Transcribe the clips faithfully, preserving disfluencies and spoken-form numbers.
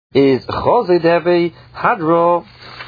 is Chozeh Debe Hadro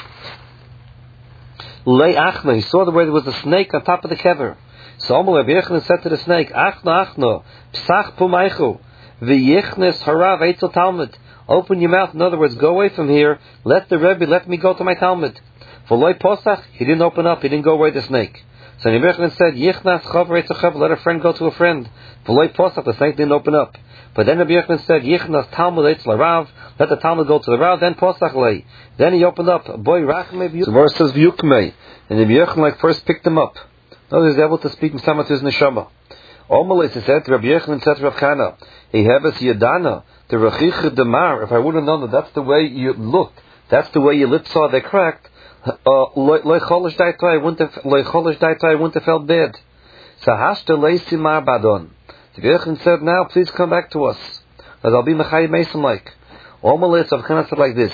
Le Achna. He saw the way there was a snake on top of the kever. So Amal Rabbi Yochanan said to the snake, Achna Achna Psach Pumaichu V'yichnes Harav Eitzel Talmud. Open your mouth. In other words, go away from here. Let the Rebbe let me go to my Talmud. For Loi Posach, he didn't open up. He didn't go away the snake. So Rabbi Yochanan said, Yichnas Chav Eitzel Chav. Let a friend go to a friend. For Loi Posach, the snake didn't open up. But then Rabbi Yochanan said, Yichnas Talmud Eitzel Rav. Let the Talmud go to the Rav. Then Posach lay. Then he opened up. Boy Rachmei V'yukmei. The verse says V'yukmei. And Rabbi Yochanan like first picked him up. Now he was able to speak Mishama to his neshama. Omelis, he said to Rabbi Yochanan, said to Rav Kana, he has Yadana, the Rechich Demar. If I would have known that that's the way you looked, that's the way your lips are, they cracked. Leicholish Daito, I wouldn't have, Leicholish Daito, I wouldn't have felt bad. Sahashta Leisi Mar Badon. Rabbi Yochanan said, now please come back to us, as I'll be Mechai Mason like. Omelis, Rav Kana said like this.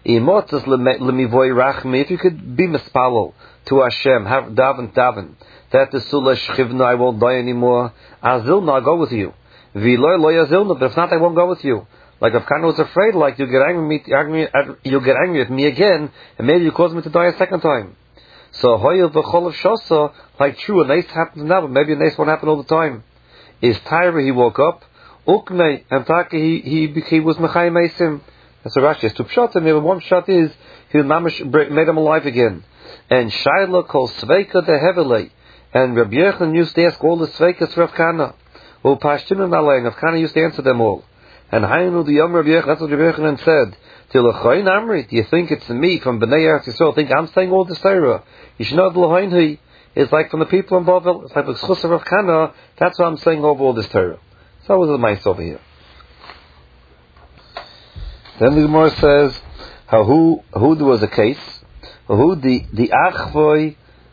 If you could be mispalel to Hashem, have daven daven, that the sulah shchivna, I won't die anymore. Azilna, I'll go with you. V'loy loy azilna, but if not, I won't go with you. Like if Kana was afraid, like you get angry, you get angry at me again, and maybe you cause me to die a second time. So hoyev v'cholav shosa, like true, a nace happens now, but maybe a nace won't happen all the time. Is Tyra, he woke up, ukmei, and Taka, he he he was mechayim meisim. That's a Rashi. It's two pshat, and the one pshat is he made him alive again. And Shaila calls Sveika the Hevelei. And Rabbi Yochanan used to ask all the Sveikas for Rav Kana. Well, Pashtinan Alei, Rav Kana used to answer them all. And Haynu the Yom Rabbi Yochanan, that's what Rabbi Yochanan said. Till Lechoin Amri, do you think it's me from Bnei Eretz Yisrael? Think I'm saying all this Torah? You should know the Lechoin Hu. It's like from the people in Bavel. It's like the Chus of Rav Kana. That's why I'm saying over all this Torah. So that was the mice over here. Then the Gemara says, how who who there was a case, who the the achvoy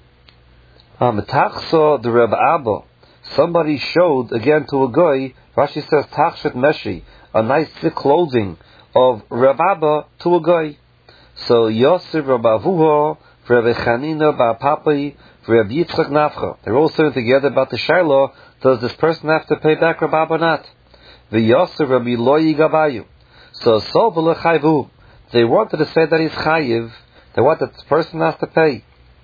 metachso the Reb Abba, somebody showed again to a guy. Rashi says tachshet meshi, a nice thick clothing of Reb Abba to a guy. So Yosef Reb Avuha, Reb Chanina Bar Papai, Reb Yitzchak Nafcha. They're all sitting together about the Shiloh. Does this person have to pay back Reb Abba or not? The Yosef Reb Eloi Gabayu. So, so they wanted to say that he's chayiv. They wanted this person has to pay.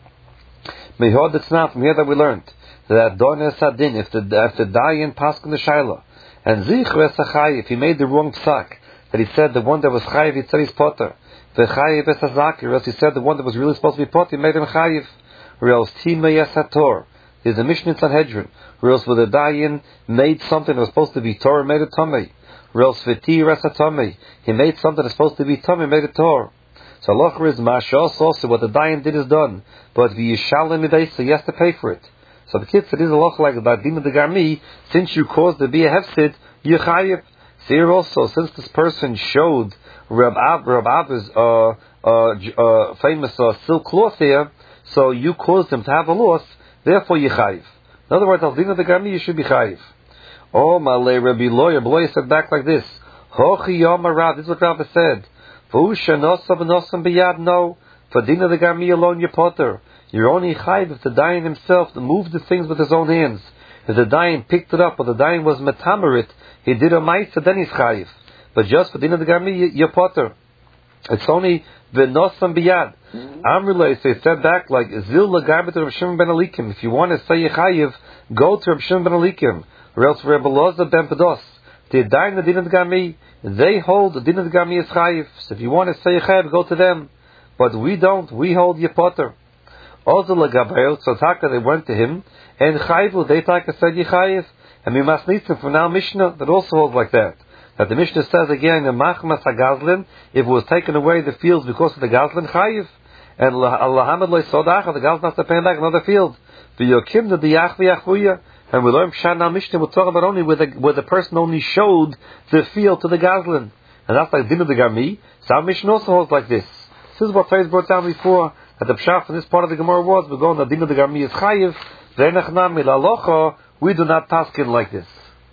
Mehod, it's not from here that we learned that dones hadin, if the if the dayan passed in the shaila, and zichre es chayiv, he made the wrong psak, that he said the one that was chayiv, he said he's potter. The chayiv es hazaki, or else he said the one that was really supposed to be potter, he made him chayiv. Or else tima yes hator. There's a Mishnah in Sanhedrin. Or else where the dayan made something that was supposed to be Torah, made it tamei. Or else v'ti rasatami, he made something that's supposed to be tummy, made it tor. So Allah is mashos also, what the dayan did is done, but v'yishalim midaysa, he has to pay for it. So the kid said, "Is Allah like that dina de garmi? Since you caused the be a hefsid, you chayiv." So here also, since this person showed Reb Ab, Reb Ab's uh, uh, uh, famous uh, silk cloth here, so you caused him to have a loss, therefore you chayiv. In other words, al dina de garmi, you should be chayiv. Oh, Malay Rabbi Lawyer, Lawyer said back like this. Hochi Yom Rav, this is what Rav said. V'usha nosa v'nosam b'yad, no. For dina the garmi alone, you potter. You're only chayiv if the dayan himself moved the things with his own hands. If the dayan picked it up, or the dayan was metamerit, he did a ma'isa, then he's chayiv. But just for dina the garmi, you, you potter. It's only v'nosam b'yad. Amrulay, so he said back like, Zil l'garbet of Shimon ben Alikim. If you want to say you chayiv, go to Rav Shimon ben Alikim. Or else Rebbe Loza ben Pedos, the Dayan the Din of the Gami, they hold the Din of the Gami is chayiv. So if you want to say chayiv, go to them. But we don't. We hold your potter. Also Lagabayel, so Taka they went to him, and chayivu they Taka said chayiv, and we must need some from now Mishnah that also holds like that. That the Mishnah says again in Machmas HaGazlin, if it was taken away the fields because of the Gazlin chayiv, and Allahamad Loi Sodacha, the Gazlin has to pay back another field. V'yokim the Diyach v'Yachuya. And we learn Pshat now Mishnah, we'll talk about only where the, where the person only showed the field to the Gazlin. And that's like Din of the Garmi. So our Mishnah also holds like this. This is what Faiz brought down before, that the Pshat from this part of the Gemara was, we're going, the Din of the Garmi is Chayiv, V'enachnami la'alocha, we do not taskin like this.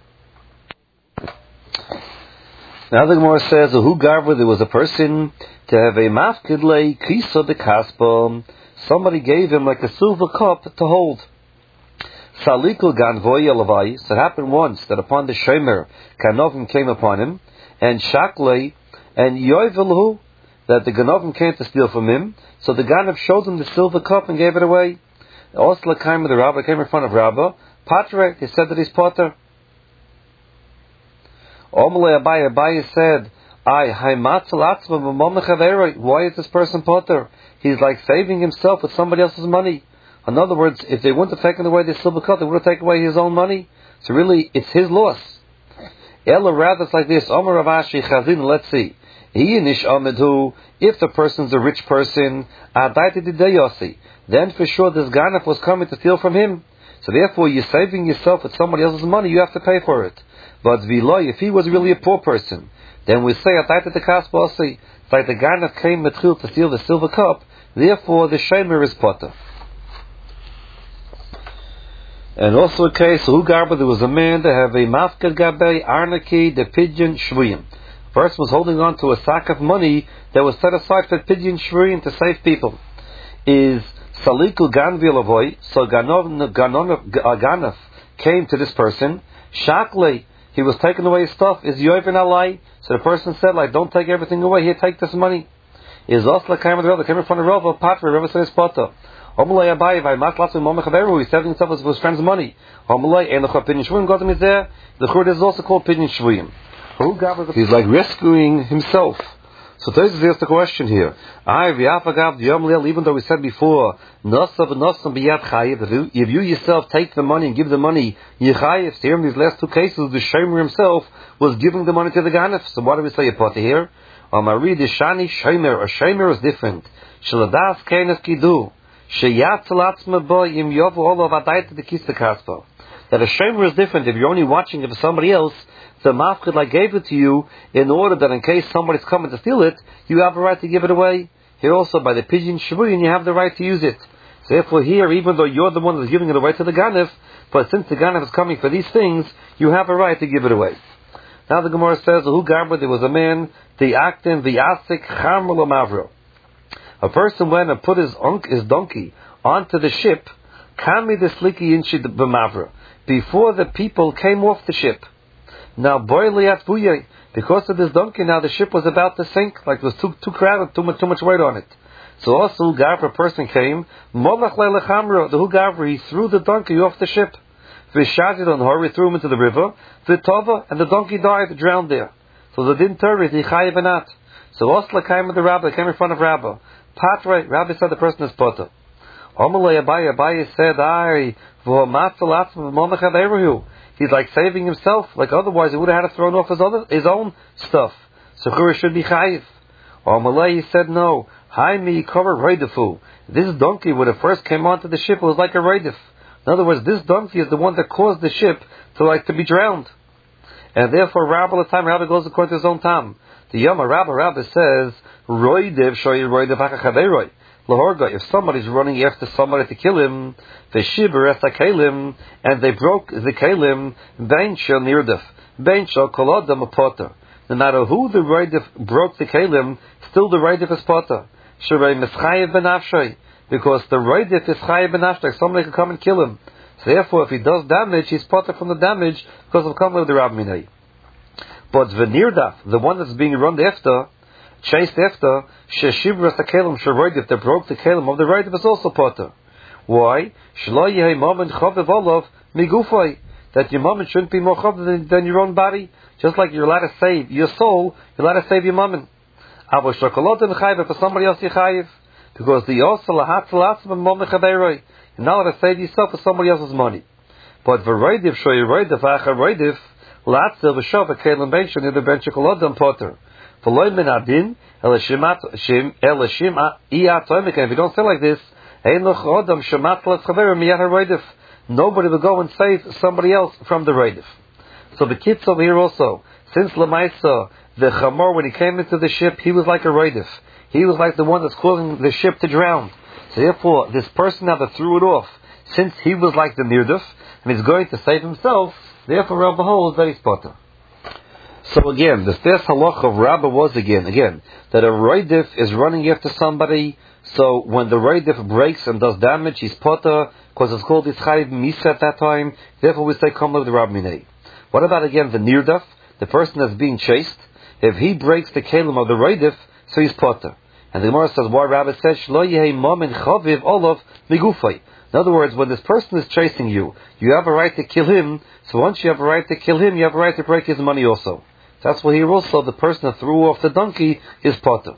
Now the Gemara says, who garver, there was a person to have a mafkidlei kisa de kaspa. Somebody gave him like a silver cup to hold. Salikul ganvoy alavai. So it happened once that upon the shomer, Kanovim came upon him, and Shaklei, and Yoivelhu, that the Ganovim came to steal from him, so the Ganav showed him the silver cup and gave it away. Osla came with the Rabbah, came in front of Rabbah. Patre, he said that he's potter. Omalei Abaye, Abaye said, I, why is this person potter? He's like saving himself with somebody else's money. In other words, if they wouldn't have taken away the silver cup, they would have taken away his own money. So really, it's his loss. Ella, rather, it's like this. Omer Ravashi Chazin, let's see. If the person's a rich person, then for sure this Ganaf was coming to steal from him. So therefore, you're saving yourself with somebody else's money, you have to pay for it. But Viloy, if he was really a poor person, then we say, it's like the Ganaf came Metril to steal the silver cup, therefore the Shemer is potter. And also a case, who garba, there was a man that have a mafkad gabei arnaki the pigeon shvuyim. The person was holding on to a sack of money that was set aside for pigeon shvuyim to save people. Is salikul ganvil avoy, so ganov ganov came to this person. Shakle, he was taking away his stuff. Is yoivin alai? So the person said, like, don't take everything away. Here, take this money. Is osla came with the Rava, came in front of Rava, patra, Rava said his potter. He saved himself with his friend's money. The Churd is also called Pidyon Shvuyim. He's like rescuing himself. So this is the question here. Even though we said before, if you yourself take the money and give the money, Yechayev, here in these last two cases, the Shomer himself was giving the money to the Ganef. So what do we say about here? Amari the Shani Shomer, a Shomer is different. Shaladas Kenes Kidu. That a shamer is different. If you're only watching it for somebody else, the mafkid like gave it to you in order that in case somebody's coming to steal it, you have the right to give it away. Here also by the pigeon shvuyin, you have the right to use it. So therefore here, even though you're the one that's giving it away to the ganef, but since the ganef is coming for these things, you have a right to give it away. Now the Gemara says, "Who garba? There was a man, the actin, the asik, charmel mavro." A person went and put his unk, his donkey onto the ship, kami the sliki inchi b'mavra, before the people came off the ship. Now boiliat buyay, because of this donkey, now the ship was about to sink, like it was too too crowded, too much too much weight on it. So also Gavra person came, molach lelechamra, the Hugavra, he threw the donkey off the ship. V'shadid on her, he threw him into the river. V'tova, and the donkey died, drowned there. So they didn't turn it, he chayiv anat. So Osla came with the rabbi, came in front of Rabbi. Patre, Rabbi said the person is potter. Omalei Abaye, Abaye said, I, he's like saving himself, like otherwise he would have had to throw off his, other, his own stuff. So Chura should be chayiv. Omalei, he said, no. Hi me cover reidefu. This donkey, when it first came onto the ship, it was like a reidef. In other words, this donkey is the one that caused the ship to like to be drowned. And therefore, Rabbi, the time Rabbi goes according to his own time. The Yom Rabbi Rabbi says, Roidev shoy roidev hakachaveroi. Lahorga, if somebody's running after somebody to kill him, the shiber es kalim, and they broke the kalim, bein shel nirdef, bein shel kolodam a potter. No matter who the roidev broke the kalim, still the roidev is potter. Sherei mischayev benafshay, because the roidev is chayev benafshay. Somebody can come and kill him. So therefore, if he does damage, he's potter from the damage because of coming with the Rabbi Minei. But the nirdaf, the one that's being run after, chased after, sheshibras the kalim sheroidev, that broke the kalim of the roidev, is also potter. Why? Shlo yehei moment chavev olav migufay, that your moment shouldn't be more chavev than, than your own body. Just like you're allowed to save your soul, you're allowed to save your moment. Avo shokolodim chayev, for somebody else you chayev, because the yosel lahatz latzim moment chaveroi, you're not allowed to save yourself for somebody else's money. But the roidev shoy roidev acha roidev. Latzel v'shov kelim bench near the bench kolodam potter. V'loy min adin elashim shim elashim iyatomic. And if you don't say like this, ein noch odam shemat l'chaver miyat haroidif. Nobody will go and save somebody else from the roidif. So the kids over here also, since Lamaisa, the chamor, when he came into the ship, he was like a roidif. He was like the one that's causing the ship to drown. So therefore, this person now that threw it off, since he was like the nirdif, and he's going to save himself, therefore, Rabbi holds that he's potter. So again, the first halach of Rabbi was again, again, that a roidif is running after somebody, so when the roidif breaks and does damage, he's potter, because it's called Yitzchayiv Misa at that time, therefore we say, come with the Rabbi Minei. What about again the nirdaf, the person that's being chased? If he breaks the kelim of the Reidif, so he's potter. And the Gemara says, why Rabbi says, Shlo yehei mamin chaviv olav migufay. In other words, when this person is chasing you, you have a right to kill him, so once you have a right to kill him, you have a right to break his money also. That's why here also the person that threw off the donkey is potter.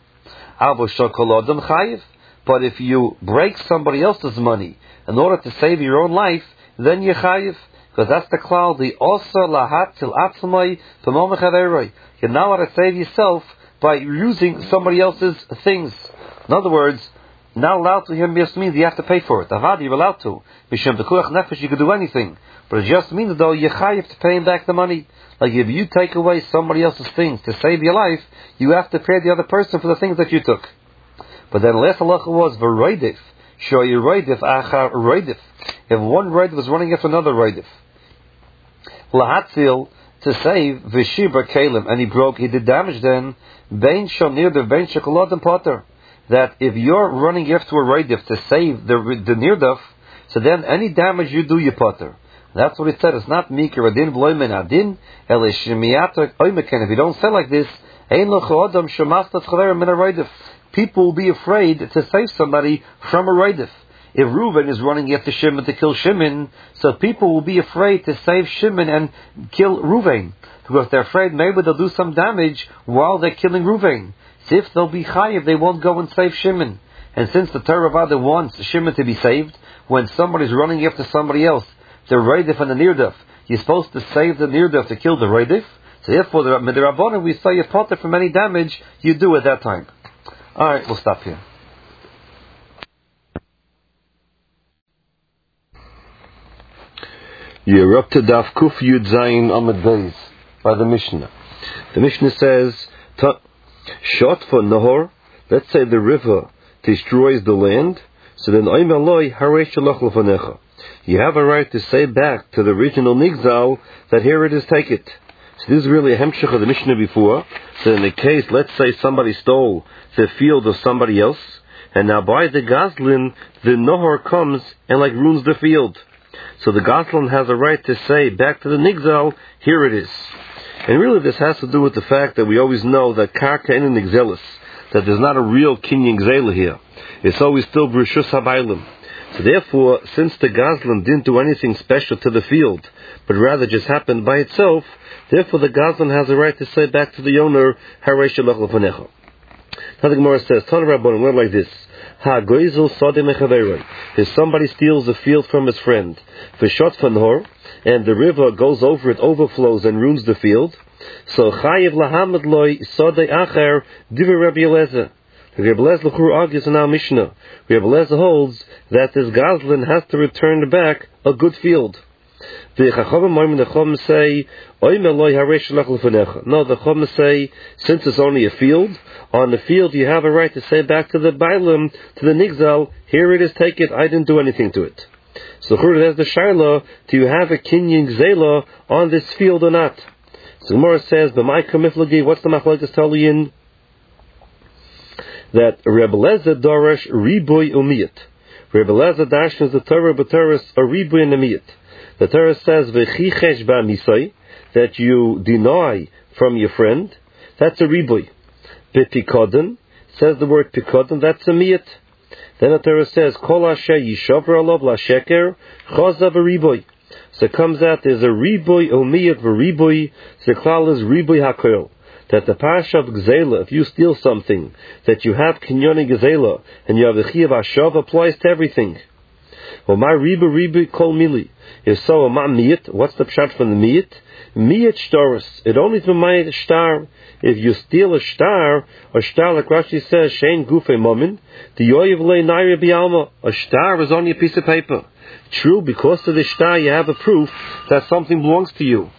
But if you break somebody else's money in order to save your own life, then you're chayiv. Because that's the cloud, the osa lahat til atzmai b'mom chaveroi. You're not allowed to save yourself by using somebody else's things. In other words, not allowed to hear just means you have to pay for it. Avad, you're allowed to. Mishum b'kuach nefesh, you can do anything. But it just means though you're chayiv to pay him back the money. Like if you take away somebody else's things to save your life, you have to pay the other person for the things that you took. But then last halacha was v'roidif. Show you roidif achar roidif. If one roidif was running after another roidif. Lahatzil, to save v'shibra kalim, and he broke, he did damage then, bein shonir the bein shekolad and potter. That if you're running after a roidif to save the the nirdaf, so then any damage you do, you potter. That's what it said. It's not mikir adin v'loimen adin, ele shemiatak oimeken. If you don't say like this, ein locho adam shemastat chaver min a roidif. People will be afraid to save somebody from a roidif. If Reuven is running after Shimon to kill Shimon, so people will be afraid to save Shimon and kill Reuven, because they're afraid maybe they'll do some damage while they're killing Reuven. So if they'll be chayiv, they won't go and save Shimon. And since the Torah Vada wants Shimon to be saved, when somebody's running after somebody else, the roidif and the nirdaf, you're supposed to save the nirdaf to kill the roidif. So therefore, the Midrabanan, we say you potter from any damage you do at that time. Alright, we'll stop here. You're up to Daf Kuf Yud Zayin Amud Beis by the Mishnah. The Mishnah says, shot for Nahor, let's say the river destroys the land, so then Oim Eloi Harei Shalach Lefanecha. You have a right to say back to the original Nigzal that here it is, take it. So this is really a hemshech of the Mishnah before. So in the case, let's say somebody stole the field of somebody else, and now by the Goslin, the Nohor comes and like ruins the field. So the Goslin has a right to say back to the Nigzal, here it is. And really this has to do with the fact that we always know that Karka in the Nigzelis, that there's not a real Kinyan Gzela here. It's always still Brishus HaBailim. So therefore, since the Goslin didn't do anything special to the field, but rather just happened by itself, therefore the Goslin has a right to say back to the owner, Harei Shalach Lefanecha. Now the Gemara says, Tana Rabbanan, went like this. Ha goizel sadeh mechaveroi. If somebody steals a field from his friend, v'shot fanhor, and the river goes over it, overflows and ruins the field, so chayiv lahamad loy sadeh acher divrei Rabbi Eliezer. Rabbi Eliezer argues in our Mishnah. Rabbi Eliezer holds that this Goslin has to return back a good field. The Chacham say, no, the Chacham say, since it's only a field, on the field you have a right to say back to the Bailim, to the Nigzal, here it is, take it, I didn't do anything to it. So there's the Shaila, do you have a Kinyan Gzela on this field or not? So Gemara says, what's the Machlokes Taliyin? That Rebbe Eliezer Darash Riboy Umiyat. Rebbe Eliezer dashens the Torah b'Torah a Riboy and Umiyat. The Torah says v'chichesh ba'misai, that you deny from your friend. That's a Riboy. B'tikodin says the word tikodin. That's a miyat. Then the Torah says kol asher yishavra alav la'sheker chazav a Riboy. So it comes out there's a Riboy umiyat v'Riboy. So the klal is Riboy hakol. That the Parsha of Gzela, if you steal something, that you have Kinyoni Gzela, and you have the Chiyav Hashav, applies to everything. Well, my Riba Riba Kol Mili. If so, ma Miyat, what's the pshat from the Miyat? Miyat Shtaris. It only is my Shtar. If you steal a Shtar, a Shtar, like Rashi says, Shein Gufe Momin, the Yoyev Le Naira Bialma, a Shtar is only a piece of paper. True, because of the Shtar, you have a proof that something belongs to you.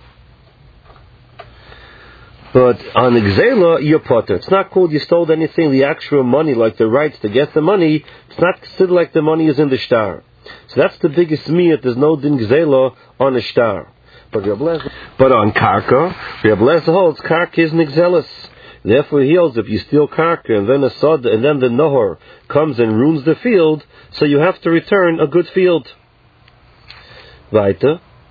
But on the Gzela, you're potter. It's not called you stole anything, the actual money, like the rights to get the money. It's not considered like the money is in the shtar. So that's the biggest miyat. There's no din Gzela on a shtar. But but on Karka, Rabbi Eliezer holds Karka is Nigzelis. Therefore he holds if you steal Karka and then a Sod and then the Nohor comes and ruins the field, so you have to return a good field. Weiter.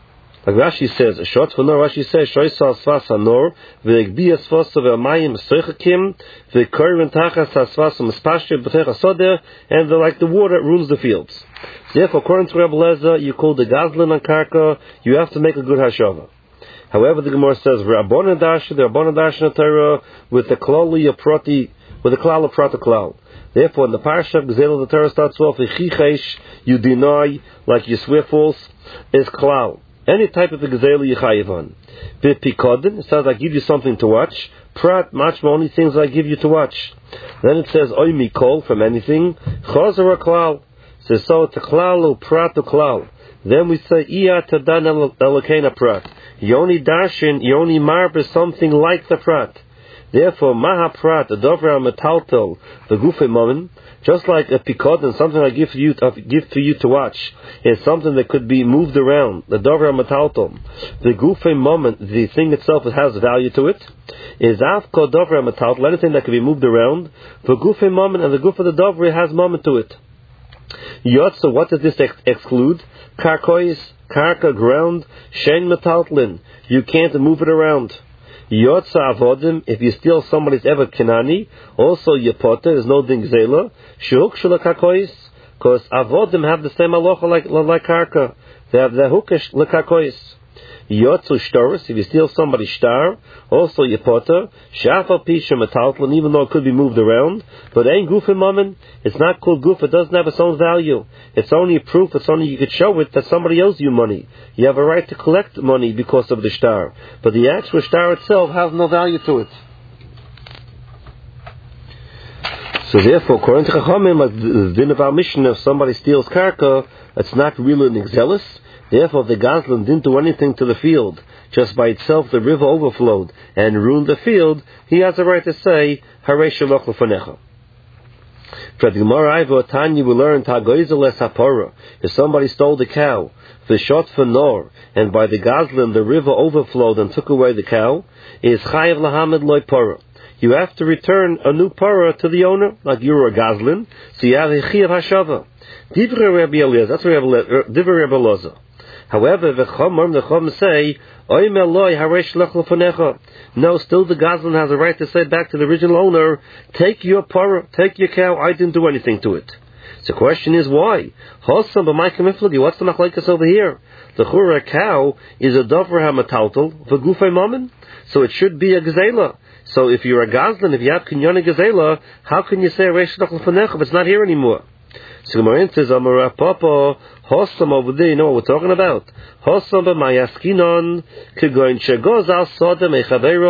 Like Rashi says, a short for nor, Rashi says, Shoisa Asvas Hanor, V'egbi Asvas V'amayim Soichakim, V'korim Tachas Asvas M'spashir B'tech Asoder, and the, like the water rules the fields. Therefore, according to Rebbe Lezer, you call the Gazlan on Karka, you have to make a good Hashava. However, the Gemara says, Rabbanan Dash, the Rabbanan Dash in the Torah, with the Klali Prati, with the Klal of Prata Klal. Therefore, in the Parsha of Gezel, the Torah starts off, V'chichesh, you deny, like you swear false, is Klal. Any type of Gezel you chayiv on. B'pikodin, it says, I give you something to watch. Prat, machma, only things I give you to watch. Then it says, Oy mikol, from anything. Chazar Klal. So, so it's a Klal, or Prat, or Klal. Then we say, Iya tadan elokena Prat. Yoni darshin, Yoni marb is something like the Prat. Therefore, maha Prat, the dovra metaltel, the gufe moment, just like a pikod and something I give to you, to, give to you to watch, is something that could be moved around. The dovra metaltel, the gufe moment, the thing itself has value to it. Is afko dovra metaltel, anything that can be moved around. The gufe moment and the guf of the dovra has moment to it. Yotza, what does this ex- exclude? Karkois, karka, ground, shen metaltlin. You can't move it around. Yotza avodim, if you steal somebody's ever kinani, also yepota, there's no ding zela. Shehuk shula karkois, because avodim have the same halacha like, like karka. They have the hukish lekakois. Yotzu shtaris, if you steal somebody's shtar, also yepota, shafal pisha metaltlin, even though it could be moved around, but ain't goof in moment, it's not called goof, it doesn't have its own value. It's only a proof, it's only you could show it that somebody owes you money. You have a right to collect money because of the shtar. But the actual shtar itself has no value to it. So therefore, according to Chachamim, like the din of our mission, if somebody steals karka, it's not really an exelis. Therefore, if the Gazlan didn't do anything to the field, just by itself the river overflowed and ruined the field, he has a right to say, Harei Shalach Lefanecha. For the Gemara Iva Tanya we learned Hagoizel es Hapora. If somebody stole the cow, the shot for nor, and by the Gazlan the river overflowed and took away the cow, is Chayev Lahamed Loi Pora. You have to return a new para to the owner, like you're a Gazlan, so you have a Chiyav Hashava. Divrei Rabbi Eliezer, that's Divrei Rabbi Eliezer. However, the Chomar, the Chom say, Oy meloi haresh lech lefanecha. No, still the Gazlan has a right to say back to the original owner, take your para, take your cow, I didn't do anything to it. So the question is why? Hossam b'mayka miflagi, what's the machlekes over here? The chura cow is a dover hamataltel, v'gufay mammon, so it should be a gazela. So if you're a Gazlan, if you have kinyon gazela, how can you say haresh lech lefanecha if it's not here anymore? So Gemara says, Amar Papa, Hossam over there, you know what we're talking about? Hossam b'mayaskinon, kegoin shegoz al sodem echaveiro.